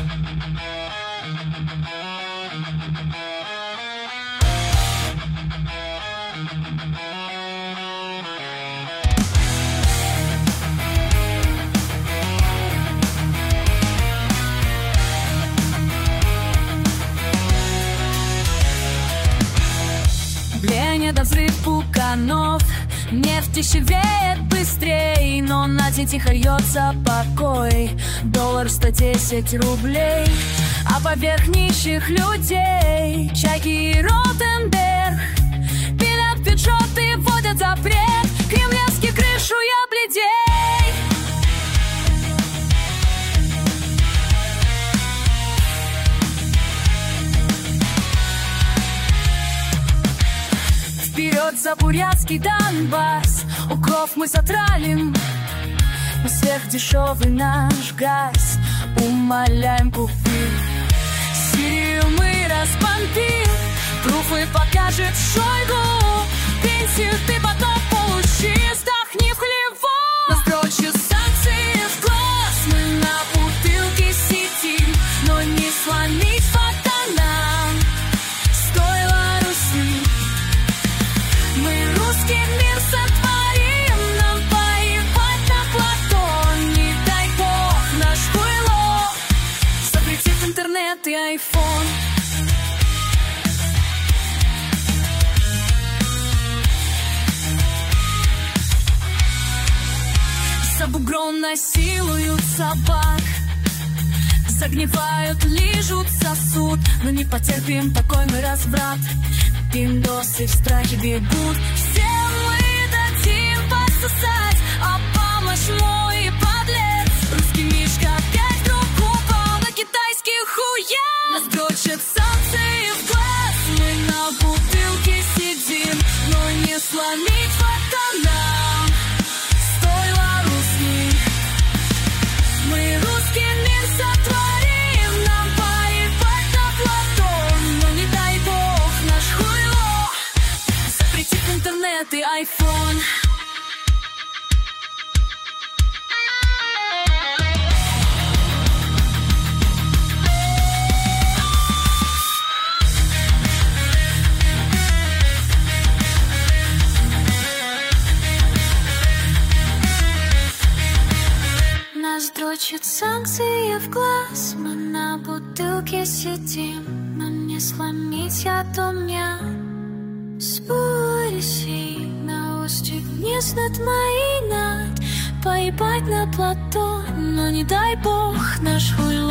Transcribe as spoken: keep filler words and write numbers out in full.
До взрыв пуканов, нефть дешевеет быстрей, но на день тихо льется покой. Доллар сто десять рублей, а поверх нищих людей Чайки и Ротенберг пилят бюджет и вводят запрет. Кремлевский крышу я бледей. Вперед за бурятский Донбасс, укров мы затралим, мы сверхдешевый наш газ умоляем купить. Сирию мы разбомбим, пруфы покажет Шойгу. Пенсию ты потом получи, сдохни в хлеву. Нас дрочат санкции в глаз, мы на бутылке сидим, но не сломить фото нам стоило Руси. Мы русский мир сотворим, нам поебать на плато. Не дай бог наш хуйло запретит интернет и айфон. За бугром насилуют собак, загнивают, лижут сосуд, но не потерпим такой мы разврат. Пиндосы в страхе бегут, все мы дадим пососать, а помощь мой подлец. Русский мишка опять друг упал на китайских хуя. Нас дрочат санкции в глаз, мы на бутылке сидим, но не сломить фото нам стоило Руси. Мы русский мир сотворим, нам поебать на плато, но не дай бог наш хуйло запретит интернет и айфон. Нас дрочат санкции в глаз, мы на бутылке сидим, но не сломить я меня. Споришь на остров гнезд над моей над, поебать на плато, но не дай бог наш хуйло